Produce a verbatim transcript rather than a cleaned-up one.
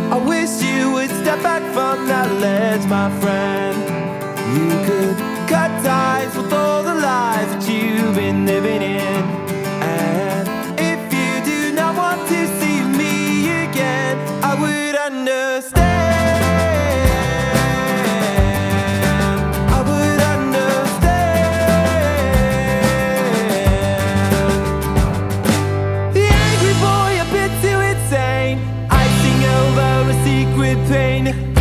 I wish you would step back from that ledge, my friend. You could cut ties with all the lies that you've been living in. And if you do not want to see me again, I would understand. I would understand. The angry boy, a bit too insane, icing over a secret pain.